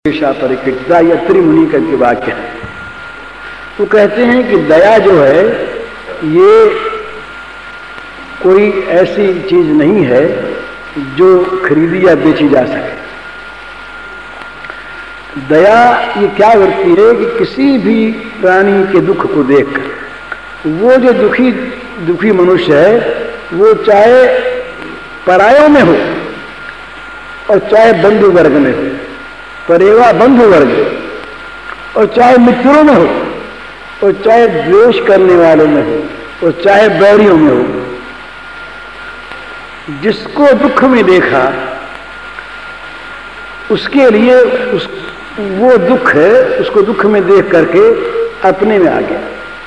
परिकृता या त्रिमुनि करके वाक्य है। वो कहते हैं कि दया जो है ये कोई ऐसी चीज नहीं है जो खरीदी या बेची जा सके। दया ये क्या वृत्ति है कि किसी भी प्राणी के दुख को देखकर वो जो दुखी मनुष्य है वो चाहे परायों में हो और चाहे बंधु वर्ग में हो, परेवा बंधु वर्ग, और चाहे मित्रों में हो और चाहे द्वेष करने वालों में हो और चाहे बैरियों में हो, जिसको दुख में देखा उसके लिए वो दुख है, उसको दुख में देख करके अपने में आ गया।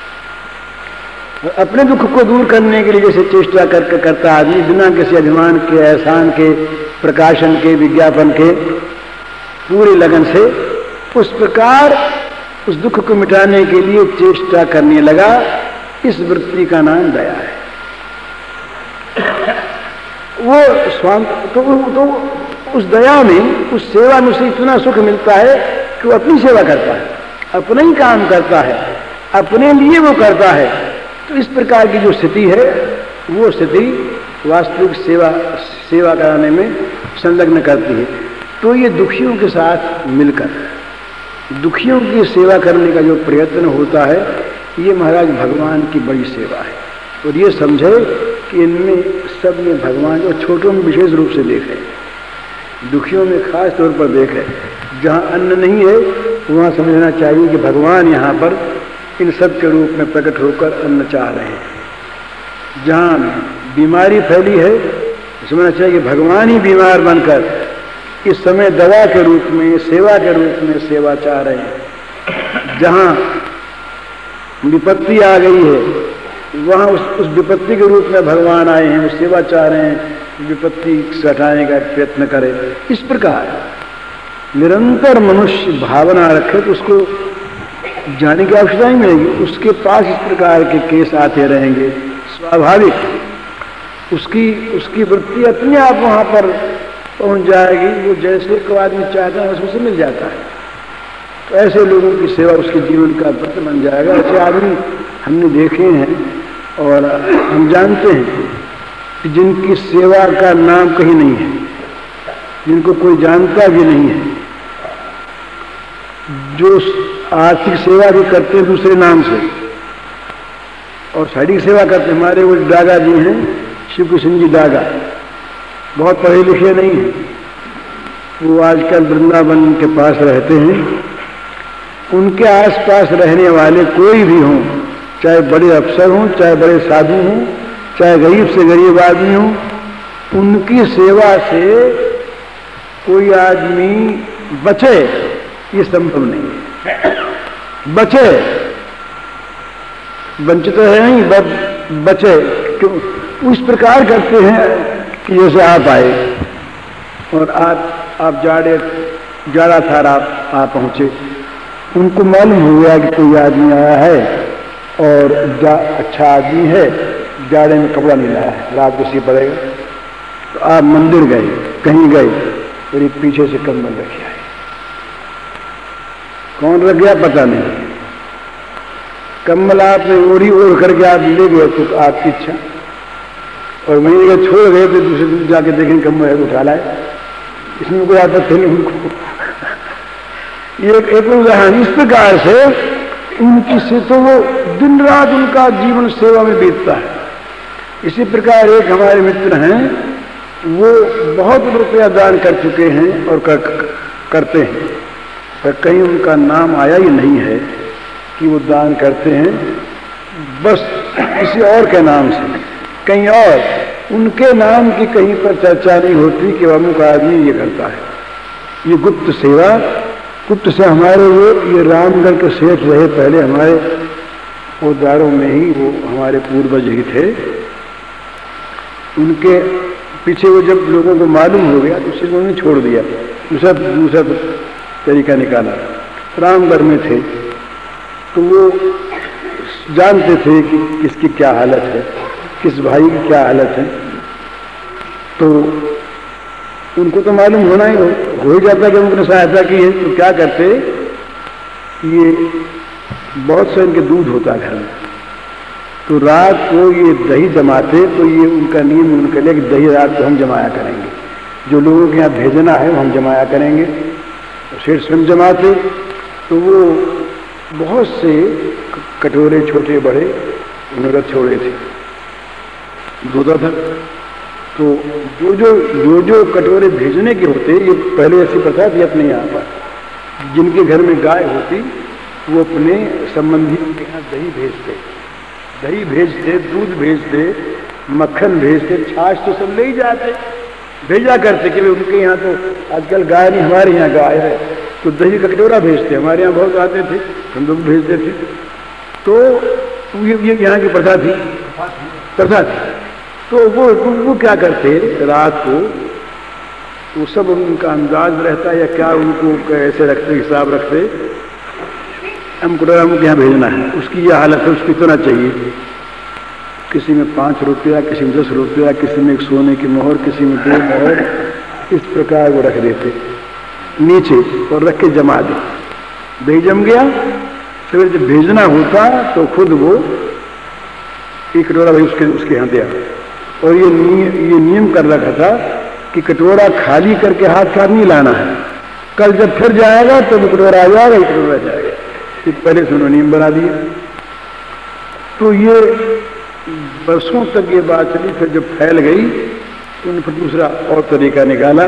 अपने दुख को दूर करने के लिए जैसे चेष्टा करके करता आदमी बिना किसी अभिमान के, एहसान के, प्रकाशन के, विज्ञापन के, पूरी लगन से, उस प्रकार उस दुख को मिटाने के लिए चेष्टा करने लगा। इस वृत्ति का नाम दया है। वो स्वांत तो उस दया में, उस सेवा में उसे इतना सुख मिलता है कि वो अपनी सेवा करता है, अपना ही काम करता है, अपने लिए वो करता है। तो इस प्रकार की जो स्थिति है वो स्थिति वास्तविक सेवा कराने में संलग्न करती है। तो ये दुखियों के साथ मिलकर दुखियों की सेवा करने का जो प्रयत्न होता है ये महाराज भगवान की बड़ी सेवा है। और ये समझे कि इनमें सब में भगवान, और छोटों में विशेष रूप से देखे, दुखियों में खास तौर पर देखे। जहाँ अन्न नहीं है वहाँ समझना चाहिए कि भगवान यहाँ पर इन सब के रूप में प्रकट होकर अन्न चाह रहे हैं। जहाँ बीमारी फैली है समझना चाहिए कि भगवान ही बीमार बनकर इस समय दवा के रूप में, सेवा के रूप में सेवा चाह रहे हैं। जहाँ विपत्ति आ गई है वहाँ उस विपत्ति के रूप में भगवान आए हैं, वो सेवा चाह रहे हैं, विपत्ति से हटाने का प्रयत्न करे। इस प्रकार निरंतर मनुष्य भावना रखे तो उसको जाने की आवश्यकता ही मिलेगी। उसके पास इस प्रकार के केस आते रहेंगे, स्वाभाविक उसकी वृत्ति अपने आप वहाँ पर पहुंच जाएगी। वो जैसे को आदमी चाहता है उसमें से मिल जाता है। तो ऐसे लोगों की सेवा उसके जीवन का व्रत बन जाएगा। ऐसे आदमी हमने देखे हैं और हम जानते हैं कि जिनकी सेवा का नाम कहीं नहीं है, जिनको कोई जानता भी नहीं है, जो आर्थिक सेवा भी करते हैं दूसरे नाम से और शारीरिक सेवा करते हैं। हमारे वो दागा जी हैं, शिव कृष्ण जी दागा, बहुत पढ़े लिखे नहीं हैं, वो आजकल वृंदावन के पास रहते हैं। उनके आसपास रहने वाले कोई भी हों, चाहे बड़े अफसर हों, चाहे बड़े साधु हों, चाहे गरीब से गरीब आदमी हों, उनकी सेवा से कोई आदमी बचे ये संभव नहीं है। बचे, वंचित है नहीं, बचे। क्यों इस प्रकार करते हैं कि जैसे आप आए और आप जाड़ा था, आप पहुंचे, उनको मालूम हो गया कि कोई आदमी आया है और अच्छा आदमी है, जाड़े में कपड़ा नहीं लाया है, रात को सी पड़ेगा। तो आप मंदिर गए, कहीं गए, मेरे पीछे से कंबल रखे आए। कौन रख गया पता नहीं, कंबल आपने ओढ़ करके आप ले गए तो आपकी इच्छा, और वहीं जगह छोड़ गए तो दूसरे दिन जाके देखें कंबल है उठा लाए, इसमें कोई आपत्ति नहीं उनको। ये एक उदाहरण। इस प्रकार से उनकी से तो वो दिन रात उनका जीवन सेवा में बीतता है। इसी प्रकार एक हमारे मित्र हैं, वो बहुत रुपया दान कर चुके हैं और करते हैं, पर कहीं उनका नाम आया ही नहीं है कि वो दान करते हैं। बस किसी और के नाम से, कहीं और उनके नाम की कहीं पर चर्चा नहीं होती कि अमुक आदमी ये करता है। ये गुप्त सेवा, गुप्त से हमारे ये रामगढ़ के सेठ रहे पहले, हमारे पोदारों में ही वो हमारे पूर्वज ही थे। उनके पीछे वो जब लोगों को मालूम हो गया तो उसे उन्होंने छोड़ दिया, दूसरा तरीका निकाला। रामगढ़ में थे तो वो जानते थे कि किसकी क्या हालत है, किस भाई की क्या हालत है। तो उनको तो मालूम हो ही जाता कि उन्होंने सहायता की है, तो क्या करते, ये बहुत से इनके दूध होता है घर में, तो रात को ये दही जमाते, तो ये उनका नियम उनके लिए कि दही रात को हम जमाया करेंगे, जो लोगों के यहाँ भेजना है वो हम जमाया करेंगे। तो शेर स्वयं जमाते, तो वो बहुत से कटोरे छोटे बड़े उन्होंने छोड़े थे, होता था। तो जो कटोरे भेजने के होते, ये पहले ऐसी प्रथा थी अपने यहाँ पर, जिनके घर में गाय होती वो अपने संबंधियों के यहाँ दही भेजते, दूध भेजते, मक्खन भेजते, छाछ तो सब ले ही जाते, भेजा करते कि उनके यहाँ तो आजकल गाय नहीं, हमारे यहाँ गाय है, तो दही का कटोरा भेजते, हमारे यहाँ बहुत आते थे, हम लोग भेजते थे। तो ये यहाँ की प्रथा थी। तो वो क्या करते, रात को वो सब उनका अंदाज रहता है या क्या, उनको कैसे रखते, हिसाब रखते, हमको यहाँ भेजना है, उसकी यह हालत है, उसको इतना चाहिए, किसी में 5 रुपया, किसी में 10 रुपया, किसी में 1 सोने की मोहर, किसी में 2 मोहर, इस प्रकार वो रख देते नीचे और रख के जमा दे। दही जम गया, फिर जब भेजना होता तो खुद वो एक कटोरा भाई उसके यहाँ दिया, और ये नियम कर रखा था कि कटोरा खाली करके हाथ का नहीं लाना है, कल जब फिर जाएगा तो वो कटोरा आ जाएगा, एक कटोरा जाएगा, पहले से उन्होंने नियम बना दिया। तो ये बरसों तक ये बात चली, फिर जब फैल गई तो उन्होंने फिर दूसरा और तरीका निकाला।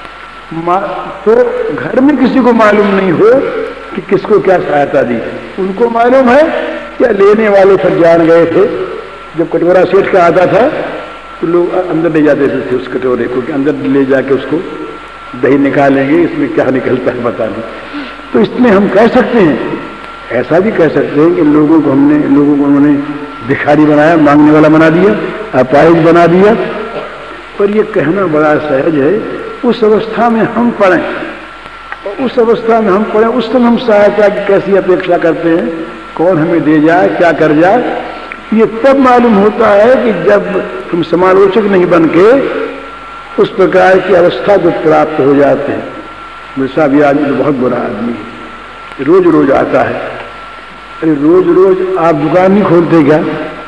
तो घर में किसी को मालूम नहीं हो कि किसको क्या सहायता दी, उनको मालूम है क्या, लेने वाले फिर जान गए थे, जब कटोरा सेठ का आता था तो लोग अंदर ले जाते थे उस कटोरे को, कि अंदर ले जाके उसको दही निकालेंगे, इसमें क्या निकलता है बता नहीं। तो इसमें हम कह सकते हैं, ऐसा भी कह सकते हैं कि लोगों को उन्होंने भिखारी बनाया, मांगने वाला बना दिया, अपाहिज बना दिया। पर ये कहना बड़ा सहज है, उस अवस्था में हम पढ़ें, और उस अवस्था में हम पढ़ें, उस समय हम सहायता की कैसी अपेक्षा करते हैं, कौन हमें दे जाए, क्या कर जाए, ये तब मालूम होता है कि जब हम समालोचक नहीं बन के उस प्रकार की अवस्था को प्राप्त हो जाते हैं। मेरे साहब ये आदमी तो बहुत बुरा आदमी है, रोज रोज आता है। अरे रोज रोज आप दुकान नहीं खोलते क्या?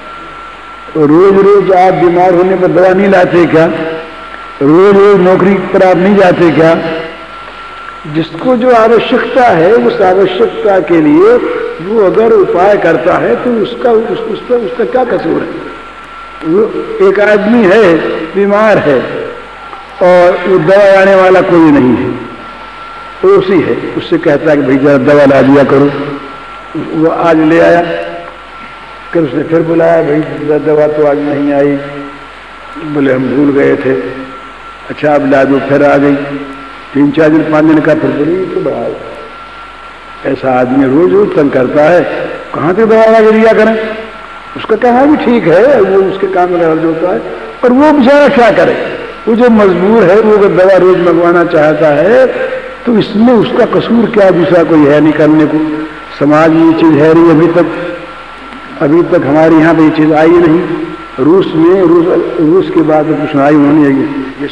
रोज रोज आप बीमार होने पर दवा नहीं लाते क्या? रोज रोज नौकरी पर आप नहीं जाते क्या? जिसको जो आवश्यकता है उस आवश्यकता के लिए वो अगर उपाय करता है तो उसका क्या कसूर है? वो एक आदमी है, बीमार है, और वो दवा लाने वाला कोई नहीं है, पड़ोसी है, उससे कहता है कि भाई जरा दवा ला दिया करो। वो आज ले आया, फिर उसने फिर बुलाया, भाई दवा तो आज नहीं आई। बोले हम भूल गए थे। अच्छा अब ला दो, फिर आ गई। 3-4 दिन 5 दिन का, फिर बोली तो बड़ा ऐसा आदमी रोज रोज तंग करता है, कहाँ से दवा ला दिया करें? उसका कहना भी ठीक है, वो उसके काम में अर्ज होता है, पर वो बेचारा क्या करे? वो जो मजबूर है, वो अगर दवा रोज मंगवाना चाहता है तो इसमें उसका कसूर क्या? दूसरा कोई है नहीं करने को। समाज में ये चीज है नहीं, अभी तक हमारे यहाँ पे ये चीज आई नहीं। रूस के बाद कुछ आई उन्होंने,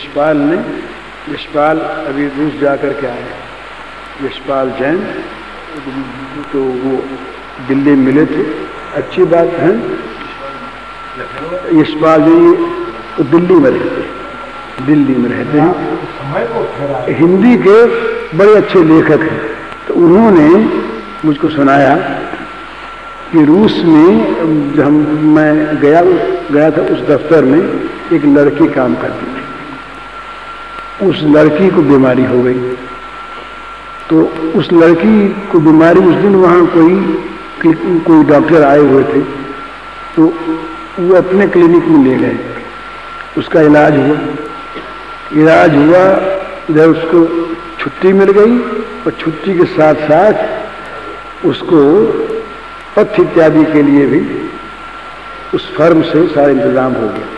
यशपाल अभी रूस जाकर के आए, यशपाल जैन, तो वो दिल्ली में मिले थे। अच्छी बात है, यशपाल जी तो दिल्ली में रहते हैं, हिंदी के बड़े अच्छे लेखक हैं। तो उन्होंने मुझको सुनाया कि रूस में जब मैं गया था, उस दफ्तर में एक लड़की काम करती थी। उस लड़की को बीमारी हो गई, तो उस लड़की को बीमारी, उस दिन वहाँ कोई डॉक्टर आए हुए थे, तो वो अपने क्लिनिक में ले गए, उसका इलाज हुआ। जब उसको छुट्टी मिल गई, और छुट्टी के साथ साथ उसको पथ्य इत्यादि के लिए भी उस फर्म से सारा इंतजाम हो गया।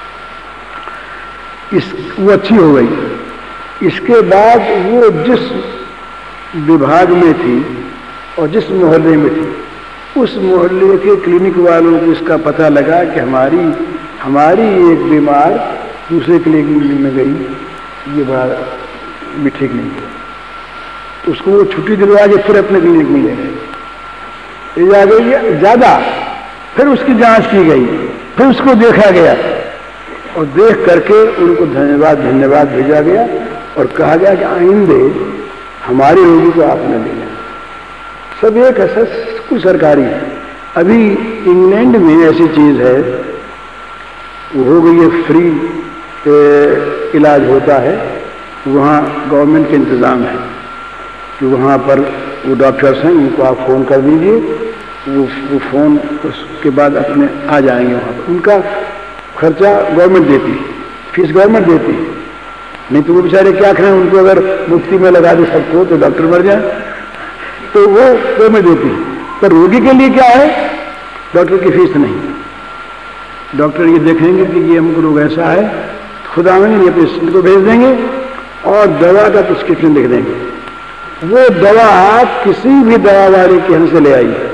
वो अच्छी हो गई। इसके बाद वो जिस विभाग में थी और जिस मोहल्ले में थी, उस मोहल्ले के क्लिनिक वालों को इसका पता लगा कि हमारी एक बीमार दूसरे क्लिनिक में गई, ये बात भी ठीक नहीं हुआ, तो उसको वो छुट्टी दिलवा के फिर अपने क्लिनिक में ले गए, आ गई ज्यादा, फिर उसकी जांच की गई, फिर उसको देखा गया और देख करके उनको धन्यवाद भेजा गया और कहा गया कि आइंदे हमारे रोगी को आप न लेना। सब एक है, कुछ सरकारी है। अभी इंग्लैंड में ऐसी चीज है, वो हो गई है, फ्री इलाज होता है, वहाँ गवर्नमेंट के इंतजाम है कि वहाँ पर वो डॉक्टर्स हैं, उनको आप फोन कर दीजिए, वो फोन उसके बाद अपने आ जाएंगे वहाँ पर। उनका खर्चा गवर्नमेंट देती है, फीस गवर्नमेंट देती है, नहीं तो वो बेचारे क्या करें, उनको अगर मुफ्ती में लगा दे सबको तो डॉक्टर मर जाए, तो वो गवर्नमेंट देती है। पर रोगी के लिए क्या है, डॉक्टर की फीस नहीं, डॉक्टर ये देखेंगे कि ये हमको रोग ऐसा है, खुद आएंगे, ये पेशेंट को भेज देंगे और दवा का प्रिस्क्रिप्शन लिख देंगे। वो दवा आप किसी भी दवा वाले के यहाँ से ले आइए,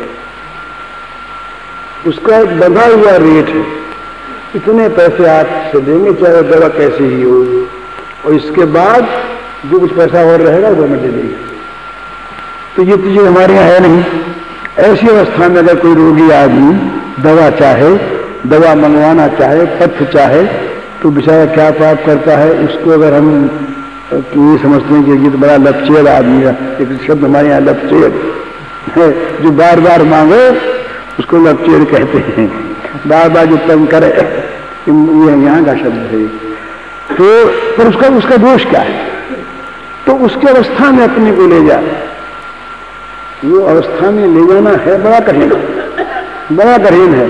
उसका एक बंधा हुआ रेट है, इतने पैसे आपसे देंगे चाहे दवा कैसी ही हो, और इसके बाद जो कुछ पैसा और रहेगा वो गवर्नमेंट दे देगी। तो ये चीजें हमारे यहाँ है नहीं। ऐसी अवस्था में अगर कोई रोगी आदमी दवा चाहे, दवा मंगवाना चाहे, पथ्य चाहे, तो बेचारा क्या पाप करता है। उसको अगर हम ये समझते हैं कि ये तो बड़ा लपचेर आदमी है, एक शब्द हमारे यहाँ लपचेर है, जो बार बार मांगे उसको लपचेर कहते हैं, बार बार जो तंग करे, ये यहाँ का शब्द है। तो पर उसका दोष क्या है, तो उसकी अवस्था में अपने को ले जाए, वो अवस्था में ले जाना है बड़ा कठिन है।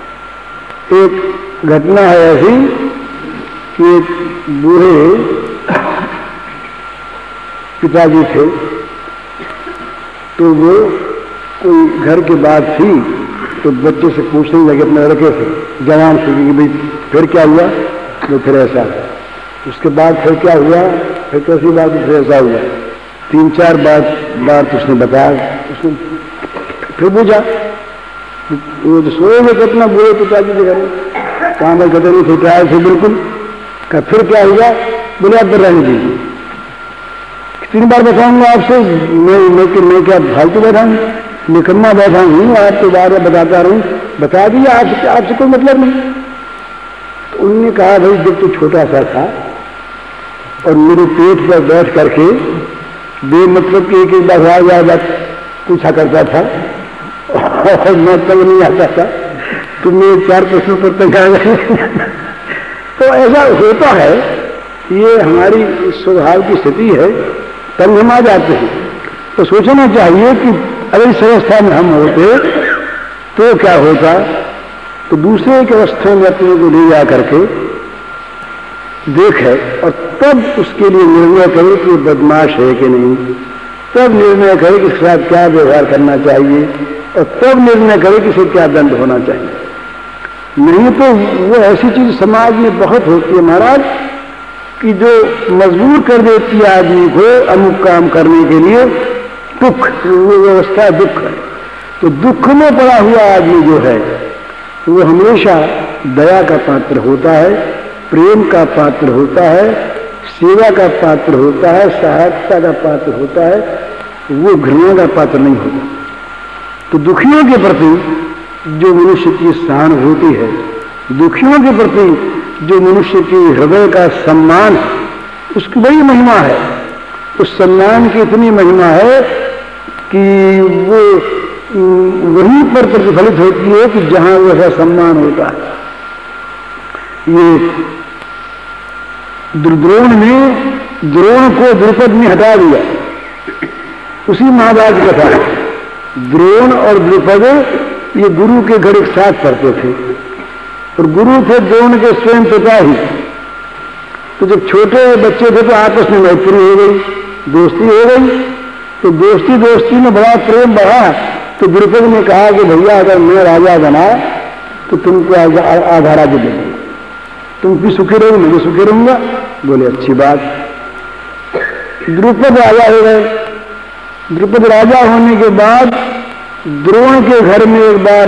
एक घटना है ऐसी कि एक बूढ़े पिताजी थे, तो वो कोई घर की बात थी, तो बच्चे से पूछने लगे अपने लड़के से, जवान से, कि भाई फिर क्या हुआ, तो फिर ऐसा, उसके बाद फिर क्या हुआ, फिर कैसी बात, फिर ऐसा हुआ, 3-4 बार तो उसने बताया। उसने फिर पूछा, वो जो सोए हुए अपना बूढ़े पिताजी के घर, कहाँ मैं कहते नहीं फिटाया थे बिल्कुल, का फिर क्या हुआ, बोले आप रहने दीजिए, 3 बार बताऊंगा आपसे, मैं क्या फालतू बैठा हूँ, निकम्मा बैठा हूँ, आपको बार बार बताता रहूँ, बता दिया आपसे कोई मतलब नहीं। तो उन्होंने कहा भाई जब तो छोटा सा था और मेरे पेट पर बैठ करके बेमतलब की एक बार पूछा करता था और मैं तब नहीं आता था, तो मेरे 4 प्रश्नों पर तक आ गए। तो ऐसा होता है, ये हमारी स्वभाव की स्थिति है, तब हम आ जाते हैं। तो सोचना चाहिए कि अगर इस अवस्था में हम होते तो क्या होता, तो दूसरे की अवस्था में अपने को ले जा करके देखे और तब उसके लिए निर्णय करे कि बदमाश है कि नहीं, तब निर्णय करे कि इसके साथ क्या व्यवहार करना चाहिए और तब निर्णय करे कि इसे क्या दंड होना चाहिए। नहीं तो वो ऐसी चीज समाज में बहुत होती है महाराज कि जो मजबूर कर देती है आदमी को अमुक काम करने के लिए, दुख, वो व्यवस्था दुख है। तो दुख में पड़ा हुआ आदमी जो है वो हमेशा दया का पात्र होता है, प्रेम का पात्र होता है, सेवा का पात्र होता है, सहायता का पात्र होता है, वो घृणा का पात्र नहीं होता। तो दुखियों के प्रति जो मनुष्य की सहानुभूति है, दुखियों के प्रति जो मनुष्य की हृदय का सम्मान है, उसकी बड़ी महिमा है। उस सम्मान की इतनी महिमा है कि वो वहीं पर प्रतिफलित होती है कि जहां वैसा सम्मान होता है। ये द्रोण को द्रुपद ने हटा दिया, उसी महाभारत की कथा है। द्रोण और द्रुपद ये गुरु के घर एक साथ पढ़ते थे और गुरु थे द्रोण के स्वयं पिता ही। तो जब छोटे बच्चे थे तो आपस में मैत्री हो गई, दोस्ती हो गई। तो दोस्ती में बड़ा प्रेम बढ़ा। तो द्रुपद ने कहा कि भैया अगर मैं राजा बना तो तुमको आधा राज्य दे दूंगा, तुम भी सुखी रहो, मैं भी सुखी रहूंगा। बोले अच्छी बात। द्रुपद राजा हो गए। द्रुपद राजा होने के बाद द्रोण के घर में एक बार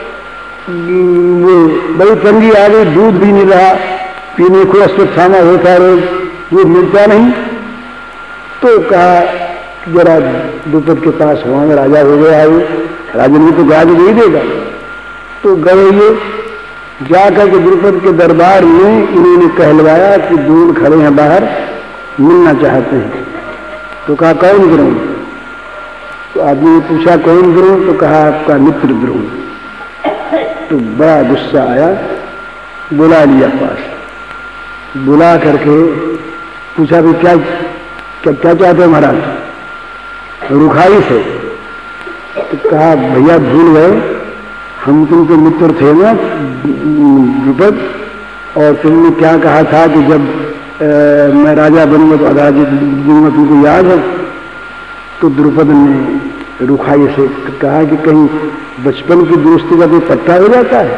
वो बड़ी तंगी आ गई, दूध भी नहीं रहा, पीने को अश्वत्थामा होता रोज, दूध मिलता नहीं। तो कहा जरा द्रुपद के पास वहां राजा हो गया है, राजा ने तो गाज नहीं देगा। तो गए ये जाकर के द्रुपद के दरबार में इन्होंने कहलवाया कि दूर खड़े हैं बाहर, मिलना चाहते हैं। तो कहा कौन द्रोण? तो आदमी ने पूछा कौन द्रोण? तो कहा आपका मित्र द्रोण। तो बड़ा गुस्सा आया, बुला लिया पास, बुला करके पूछा भी क्या क्या क्या चाहते हो महाराज? रुखाई से। तो कहा भैया भूल गए, हम तुमके मित्र थे ना द्रुपद, और तुमने क्या कहा था कि जब मैं राजा बनूंगा तो आधा दूंगा, तुमको याद है? तो द्रुपद ने रुखाई से कहा कि कहीं बचपन की दोस्ती का कोई पट्टा हो जाता है?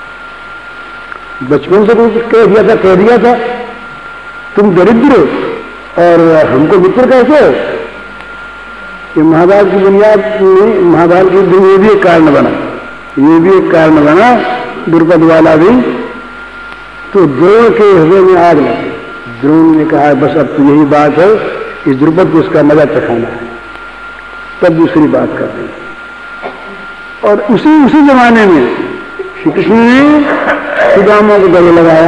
बचपन से कोई कह दिया था तुम दरिद्र हो और हमको मित्र कहते हो? ये महाभारत की बुनियाद में, महाभारत की ये भी एक कारण बना, ये भी एक कारण बना द्रुपद वाला भी। तो द्रोण के हृदय में आग लगी। द्रोण ने कहा बस अब तो यही बात है, इस द्रुपद को उसका मजा चखाना है। तब दूसरी बात कर रही। और उसी जमाने में श्री कृष्ण ने सुदामा को गले लगाया,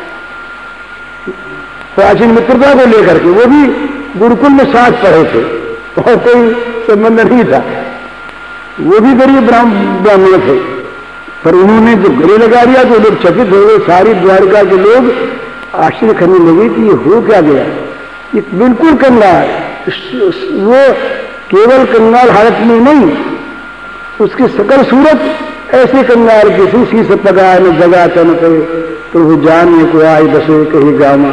प्राचीन मित्रता को लेकर के। वो भी गुरुकुल में साथ पढ़े थे और कोई संबंध नहीं था, वो भी गरीब ब्राह्मण थे, पर उन्होंने जो गले लगा दिया तो लोग चकित हो गए। सारी द्वारका के लोग आश्चर्य करने लगे कि ये हो क्या गया, ये बिल्कुल कंगाल। वो केवल कंगाल हालत में नहीं, उसकी सकल सूरत ऐसे कंगाल किसी सी से पगाए न जगा तन पे प्रभु जानने को आई बसे कहीं गामा।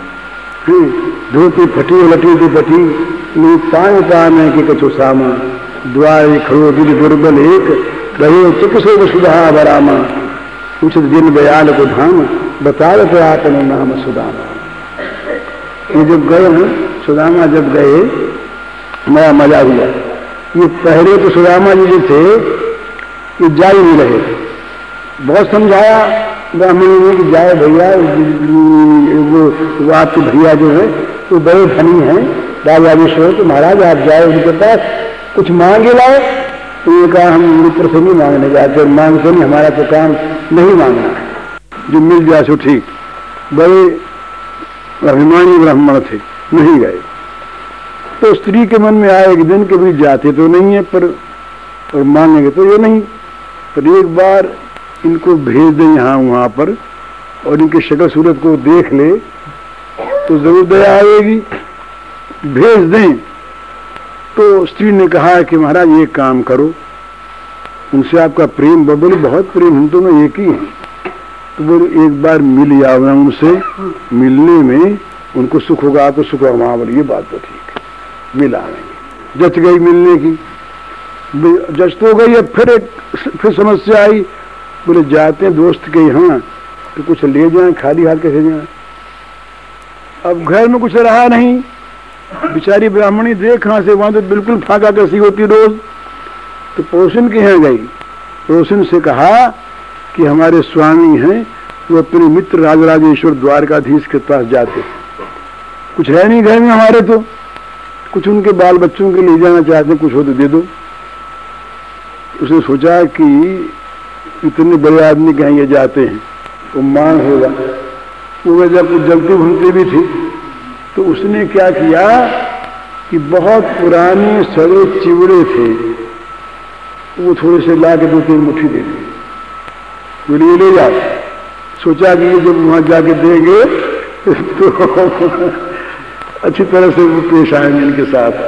धोती फटी लटी दुपटी नी पाए पाने के कछु सामा, द्वार खड़ो दिल दुर्बल एक रहे चिकित्सो वसुधा बरामा। उचित दिन बयाल को धाम बताल तो आपन नाम सुदामा। ये जब गए हैं सुदामा, जब गए बड़ा मजा हुआ। ये पहले तो सुदामा जी जो थे ये जा ही नहीं रहे थे। बहुत समझाया ब्राह्मणों ने कि जाए भैया, वो आपके भैया जो है वो बड़े धनी हैं, राजा विश्व, तो महाराज आप जाए उनके पास, कुछ मांगे लाए। तो ये कहा हम मित्र से नहीं मांगने जाते, मांगते नहीं, हमारा तो काम नहीं मांगना है, जो मिल जाए सो ठीक। बड़े अभिमानी ब्राह्मण थे, नहीं गए। तो स्त्री के मन में आए एक दिन के भी जाते तो नहीं है, पर और मांगेंगे तो ये नहीं, पर एक बार इनको भेज दें यहाँ वहाँ पर और इनके शक्ल सूरत को देख ले तो जरूर दया आएगी, भेज दें। तो स्त्री ने कहा कि महाराज एक काम करो, उनसे आपका प्रेम, बोले बहुत प्रेम, हम तो में एक ही हैं। तो बोले एक बार मिल आओ ना उनसे, मिलने में उनको सुख होगा, आपको सुख होगा। वहां बोले ये बात तो ठीक है, मिल आएंगे। जच गई मिलने की, जच तो गई। अब फिर समस्या आई, बोले जाते हैं दोस्त के यहाँ तो कुछ ले जाएं, खाली हाथ कैसे जाएं? अब घर में कुछ रहा नहीं, बेचारी ब्राह्मणी देख कहां से, वहां तो बिल्कुल फाका कैसी होती रोज। तो पड़ोसिन के यहाँ गई, पड़ोसिन से कहा कि हमारे स्वामी हैं, वो अपने मित्र राजराजेश्वर द्वारकाधीश के पास जाते, कुछ है नहीं घर में हमारे, तो कुछ उनके बाल बच्चों के लिए जाना चाहते हैं, कुछ हो तो दे दो। उसने सोचा कि इतने बड़े आदमी कहीं ये जाते हैं तो मांग होगा। वो जब कुछ जलती भूनती भी थी, तो उसने क्या किया कि बहुत पुराने सड़े चिवड़े थे, वो थोड़े से ला के 2-3 मुट्ठी दे दी, बोलिए ले जाओ। सोचा कि ये जब वहां जाके देंगे तो अच्छी तरह से वो पेश आएंगे इनके साथ।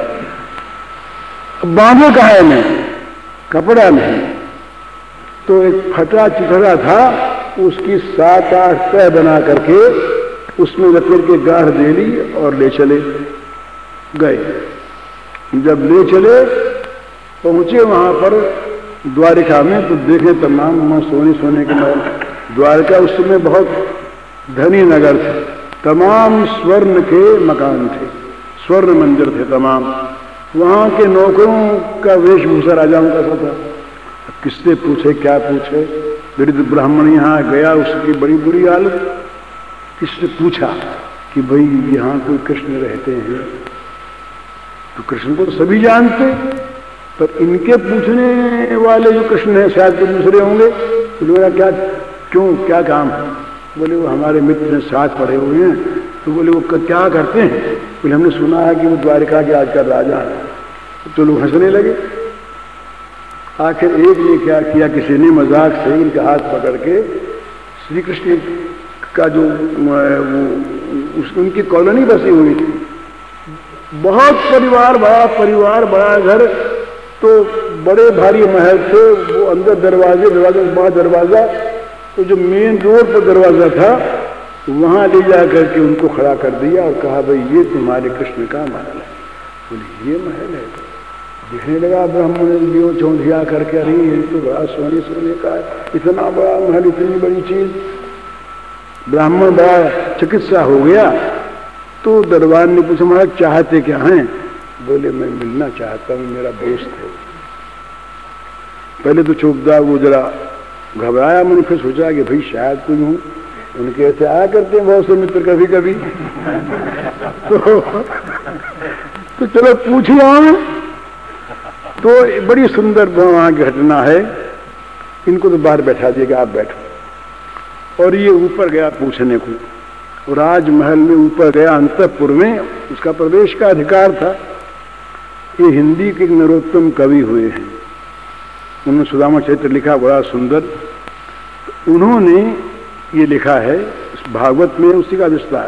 बांधे कहा है मैं, कपड़ा नहीं, तो एक फटा चिथड़ा था, उसकी 7-8 तह बना करके उसमें लपेट के गाढ़ दे ली और ले चले गए। जब ले चले पहुंचे वहां पर द्वारिका में, तो देखे तमाम सोने के महल। द्वारका उस समय बहुत धनी नगर था, तमाम स्वर्ण के मकान थे, स्वर्ण मंदिर थे तमाम। वहां के नौकरों का वेशभूषा राजाओं का सा था। किससे पूछे क्या पूछे, दरिद्र ब्राह्मण यहाँ गया, उसकी बड़ी बुरी हालत। किसने पूछा कि भाई यहाँ कोई कृष्ण रहते हैं? तो कृष्ण को तो सभी जानते, पर इनके पूछने वाले जो कृष्ण है शायद तो दूसरे होंगे। तो मेरा क्या, क्यों, क्या काम है? बोले वो हमारे मित्र साथ पड़े हुए हैं। तो बोले वो क्या करते हैं? बोले हमने सुना है कि वो द्वारिका के आजकल राजा है। तो लोग हंसने लगे। आखिर एक ने क्या किया, किसी ने मजाक से इनके हाथ पकड़ के श्री कृष्ण का जो उनकी कॉलोनी बसी हुई थी, बहुत परिवार, बड़ा घर, तो बड़े भारी महल थे। वो अंदर दरवाजे बड़ा दरवाजा, तो जो मेन रोड पर दरवाजा था वहां ले जा करके उनको खड़ा कर दिया और कहा भाई ये तुम्हारे कृष्ण का महल है। बोले ये महल है? दिखने लगा ब्राह्मण लियो चौंधिया करके, अरे ये तो बड़ा सोने का है, इतना बड़ा महल, इतनी बड़ी चीज। ब्राह्मण बड़ा चिकित्सा हो गया। तो दरबार ने पूछा महाराज चाहते क्या हैं? बोले मैं मिलना चाहता हूं, मेरा दोस्त है। पहले तो चौकदार वो जरा घबराया, मैंने फिर सोचा कि भाई शायद कोई हूं, उनके ऐसे आया करते हैं बहुत से मित्र कभी कभी। तो चलो पूछिए। तो बड़ी सुंदर वहां की घटना है। इनको तो बाहर बैठा दिया कि आप बैठो, और ये ऊपर गया पूछने को, और राजमहल में ऊपर गया, अंतःपुर में उसका प्रवेश का अधिकार था। ये हिंदी के नरोत्तम कवि हुए हैं, उन्होंने सुदामा चरित्र लिखा, बड़ा सुंदर। उन्होंने ये लिखा है भागवत में, उसी का विस्तार।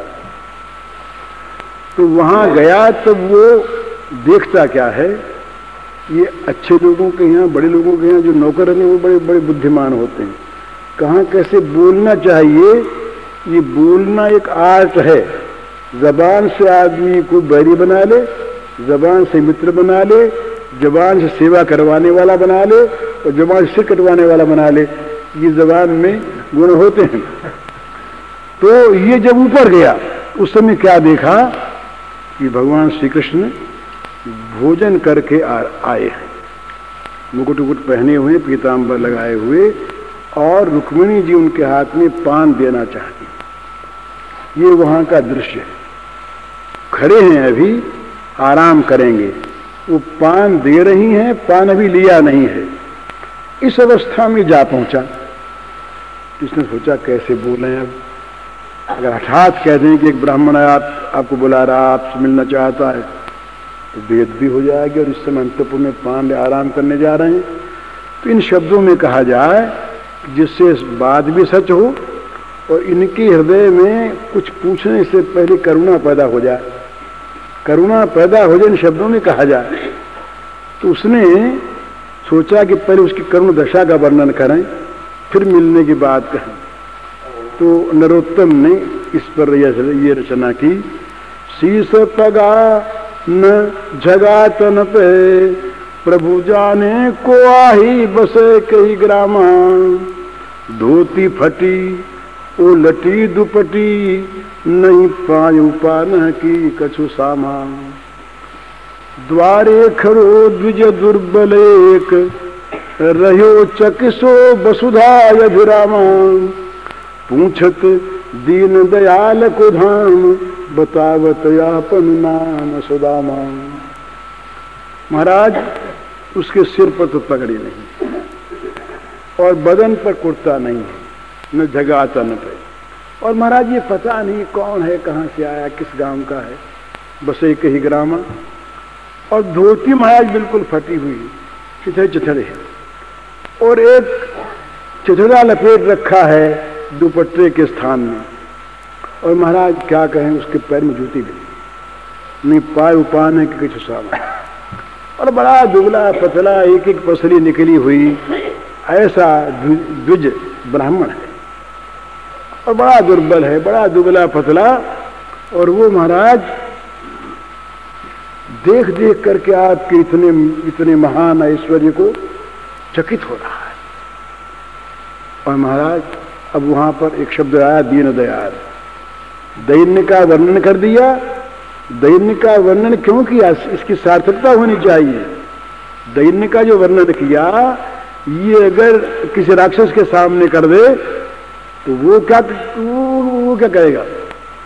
तो वहां गया तब वो देखता क्या है, ये अच्छे लोगों के यहाँ, बड़े लोगों के यहाँ जो नौकर हैं वो बड़े बड़े बुद्धिमान होते हैं। कहाँ कैसे बोलना चाहिए, ये बोलना एक आर्ट है। जबान से आदमी को बैरी बना ले, जबान से मित्र बना ले, जबान से सेवा करवाने वाला बना ले, और जबान से सिर कटवाने वाला बना ले। ये जबान में गुण होते हैं। तो ये जब ऊपर गया उस समय क्या देखा कि भगवान श्री कृष्ण भोजन करके आए हैं, मुकुट उकुट पहने हुए, पीताम्बर लगाए हुए, और रुक्मिणी जी उनके हाथ में पान देना चाहती। ये वहां का दृश्य है। खड़े हैं, अभी आराम करेंगे, वो पान दे रही हैं, पान अभी लिया नहीं है। इस अवस्था में जा पहुंचा। इसने सोचा कैसे बोले अब, अगर हठात कह दें कि एक ब्राह्मण आपको बुला रहा, आपसे मिलना चाहता है, तो वेद भी हो जाएगी, और इस समय अंतपुर में पान आराम करने जा रहे हैं। तो इन शब्दों में कहा जाए जिससे बात भी सच हो और इनके हृदय में कुछ पूछने से पहले करुणा पैदा हो जाए, करुणा पैदा हो जाए, इन शब्दों में कहा जाए। तो उसने सोचा कि पहले उसकी करुण दशा का वर्णन करें, फिर मिलने की बात कहें। तो नरोत्तम ने इस पर ये रचना की, शीस पगा न जगा तन पे, प्रभु जाने को आही बसे कई ग्रामा, धोती फटी ओ लटी दुपटी, नहीं पायु पान की कछु सामा, द्वारे खरो द्विज दुर्बल एक, रहो चकिसो वसुधा यभिरामा, पूछत दीन दयाल को धाम, बतावत यापन नाम सुदामा। महाराज उसके सिर पर तो पगड़ी नहीं, और बदन पर कुर्ता नहीं है, न जगाता न पे। और महाराज ये पता नहीं कौन है, कहाँ से आया, किस गांव का है, बस एक ही ग्रामा। और धोती महाराज बिल्कुल फटी हुई, चिथड़े चिथड़े है, और एक चिथड़ा लपेट रखा है दुपट्टे के स्थान में। और महाराज क्या कहें, उसके पैर में जूती भी नहीं, पाय उपान है कि कुछ सामान, और बड़ा दुबला पतला, एक एक पसली निकली हुई, ऐसा द्विज ब्राह्मण है, और बड़ा दुर्बल है, बड़ा दुबला पतला। और वो महाराज देख देख करके आपके इतने महान ऐश्वर्य को चकित हो रहा है। और महाराज अब वहां पर एक शब्द आया, दीन दयाल। दैन्य का वर्णन कर दिया। दैन्य का वर्णन क्यों किया, इसकी सार्थकता होनी चाहिए। दैन्य का जो वर्णन किया, ये अगर किसी राक्षस के सामने कर दे तो वो क्या कहेगा।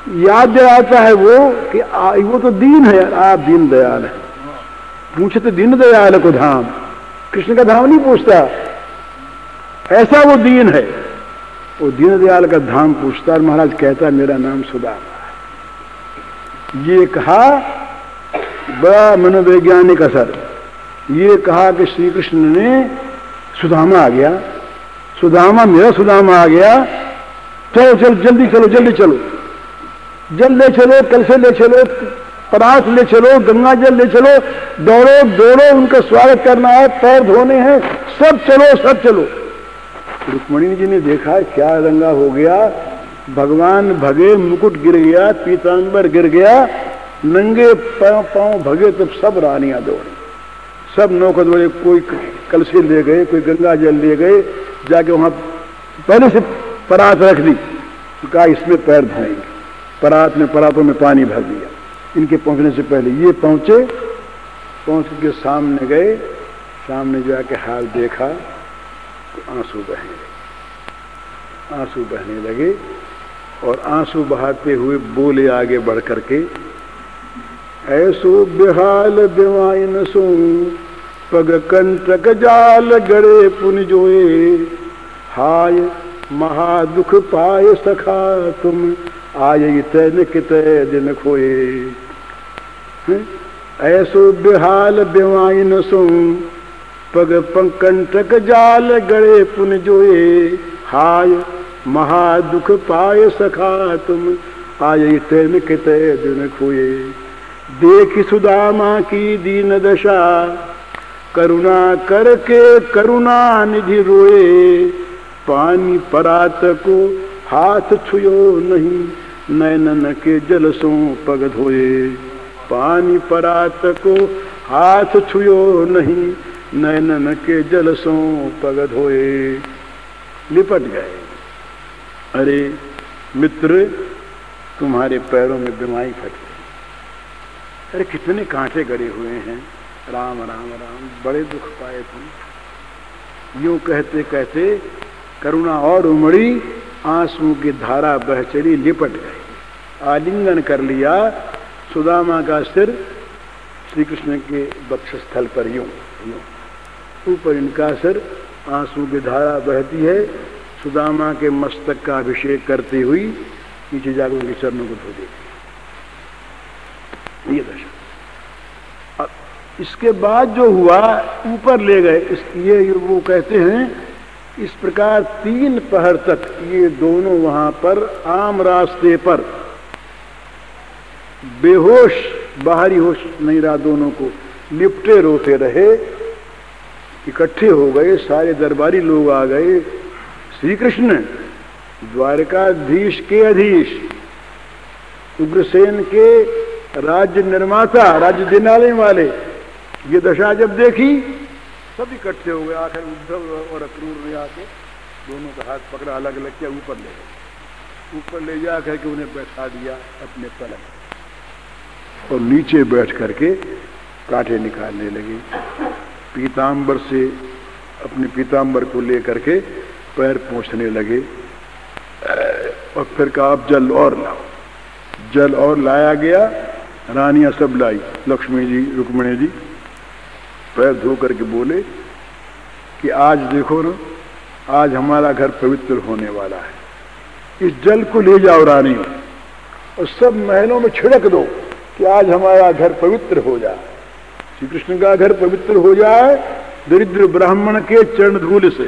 याद दिलाता है वो कि वो तो दीन है यार, आप दीन दयाल है। पूछे तो दीन दयाल को धाम, कृष्ण का धाम नहीं पूछता, ऐसा वो दीन है, वो दीन दयाल का धाम पूछता। और महाराज कहता मेरा नाम सुदामा है। ये कहा बड़ा मनोवैज्ञानिक असर, ये कहा कि श्री कृष्ण ने सुदामा आ गया, सुदामा मेरा सुदामा आ गया, चलो चलो जल्दी चलो, जल्दी चलो, जल ले चलो, कल से ले चलो, परात ले चलो, गंगा जल ले चलो, दौड़ो दौड़ो, उनका स्वागत करना है, पैर धोने हैं, सब चलो सब चलो। रुक्मिणी जी ने देखा क्या दंगा हो गया, भगवान भगे, मुकुट गिर गया, पीतांबर गिर गया, नंगे पांव भगे, तब सब रानियां दौड़ी, सब नौकर दौड़े, कोई कल से ले गए, कोई गंगा जल ले गए, जाके वहां पहले से परात रख दी, कहा इसमें पैर धोएंगे, परात में परातों में पानी भर दिया। इनके पहुंचने से पहले ये पहुंचे, पहुंच के सामने गए, सामने जाके हाल देखा तो आंसू बहने लगे, आंसू बहने लगे, और आंसू बहाते हुए बोले आगे बढ़ करके, ऐसो बेहाल बेवाइन सो पग कंटक जाल गड़े पुन जोए, हाय महादुख पाए सखा तुम आये तैन कितने दिन खोए। ऐसो बेहाल बेवाइन सो पग कंटक जाल गड़े पुन जोए, हाय महादुख पाए सखा तुम आये तैन कितने दिन खोए। देख सुदामा की दीन दशा करुणा करके करुणा निधि रोए, पानी परात को हाथ छुयो नहीं, नैनन के जल सो पग धोए। पानी परात को हाथ छुयो नहीं, नैनन के जल सो पग धोए। लिपट गए, अरे मित्र तुम्हारे पैरों में बिमाई फट गई, अरे कितने कांटे गड़े हुए हैं, राम राम राम, बड़े दुख पाए तुम। यूं कहते कहते करुणा और उमड़ी, आंसू की धारा बह चली, लिपट गई, आलिंगन कर लिया सुदामा का सिर श्री कृष्ण के वक्षस्थल पर, यूं यूं ऊपर इनका सिर, आंसू की धारा बहती है, सुदामा के मस्तक का अभिषेक करती हुई नीचे जाकर उनके चरणों को धो देती, ये दशा। अब इसके बाद जो हुआ ऊपर ले गए, ये वो कहते हैं इस प्रकार 3 पहर तक ये दोनों वहां पर आम रास्ते पर बेहोश, बाहरी होश नहीं रहा, दोनों को लिपटे रोते रहे। इकट्ठे हो गए, सारे दरबारी लोग आ गए। श्री कृष्ण द्वारकाधीश के अधीश, उग्रसेन के राज्य निर्माता, राज्य देने वाले, ये दशा जब देखी सब इकट्ठे हो गए। आखिर उद्धव और अक्रूर ने आके दोनों का हाथ पकड़ा, अलग अलग किया, ऊपर ले गए, ऊपर ले जा करके उन्हें बैठा दिया अपने पलंग, और नीचे बैठ करके कांटे निकालने लगे। पीतांबर से अपने पीतांबर को लेकर के पैर पोंछने लगे, और फिर कहा अब जल और लाओ। जल और लाया गया, रानियां सब लाई, लक्ष्मी जी, रुक्मिणी जी पैर धो करके बोले कि आज देखो ना, आज हमारा घर पवित्र होने वाला है, इस जल को ले जाओ रानी, और सब महलों में छिड़क दो कि आज हमारा घर पवित्र हो जाए, श्री कृष्ण का घर पवित्र हो जाए दरिद्र ब्राह्मण के चरण धूल से।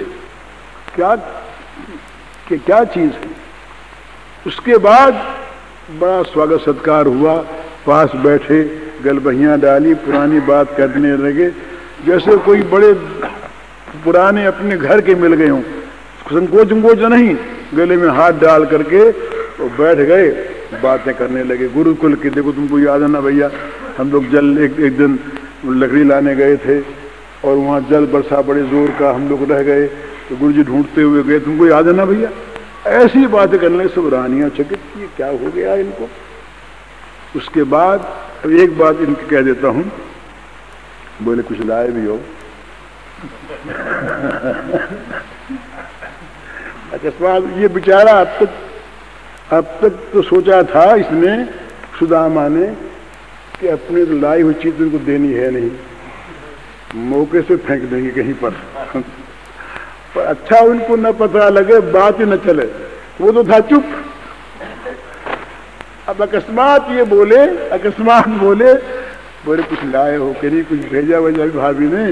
क्या चीज है। उसके बाद बड़ा स्वागत सत्कार हुआ, पास बैठे, गलबहियां डाली, पुरानी बात करने लगे, जैसे कोई बड़े पुराने अपने घर के मिल गए हों, संकोच संकोच नहीं, गले में हाथ डाल करके तो बैठ गए, बातें करने लगे गुरुकुल की। देखो तुमको याद है ना भैया, हम लोग जल एक दिन लकड़ी लाने गए थे और वहाँ जल बरसा बड़े जोर का, हम लोग रह गए तो गुरु जी ढूंढते हुए गए, तुमको याद है ना भैया। ऐसी बातें करने सब रानियां चकित की, क्या हो गया इनको। उसके बाद अब एक बात इनकी कह देता हूं, बोले कुछ लाए भी हो। अच्छा स्वाद, ये बेचारा अब तक अब तक तो सोचा था इसने, सुदामा ने, कि अपने तो लाई हुई चीज उनको देनी है नहीं, मौके से फेंक देंगे कहीं पर अच्छा उनको न पता लगे, बात ही न चले। वो तो था चुप। अब अकस्मात ये बोले, अकस्मात बोले कुछ लाए हो कि नहीं, कुछ भेजा वजा भाभी ने।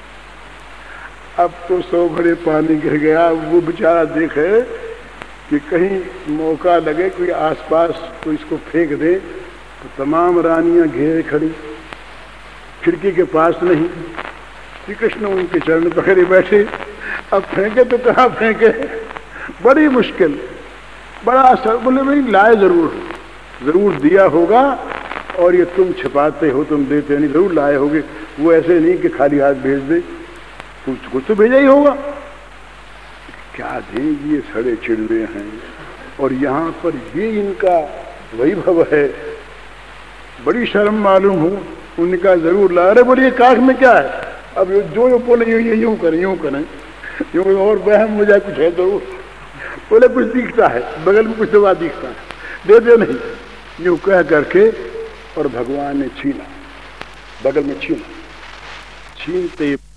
अब तो 100 घड़े पानी गिर गया। वो बेचारा देखे कि कहीं मौका लगे, कोई आसपास तो इसको फेंक दे। तो तमाम रानियां घेरे खड़ी, खिड़की के पास नहीं। श्री कृष्ण उनके चरण पकड़े बैठे। अब फेंके तो कहाँ फेंके, बड़ी मुश्किल, बड़ा असर। बोले भाई लाए जरूर दिया होगा, और ये तुम छिपाते हो, तुम देते नहीं, जरूर लाए होगे। वो ऐसे नहीं कि खाली हाथ भेज दे, कुछ तो भेजा ही होगा। क्या दें, ये सड़े चिड़वे हैं और यहाँ पर ये इनका वैभव है। बड़ी शर्म मालूम हो। उनका जरूर ला। अरे बोलिए काख में क्या है, अब जो बोले यूं करें यूं और वहम हो जाए, कुछ है जरूर। बोले कुछ दिखता है, बगल में कुछ दवा दिखता है, दे दे नहीं, यूं कह करके। और भगवान ने छीना, बगल में छीनते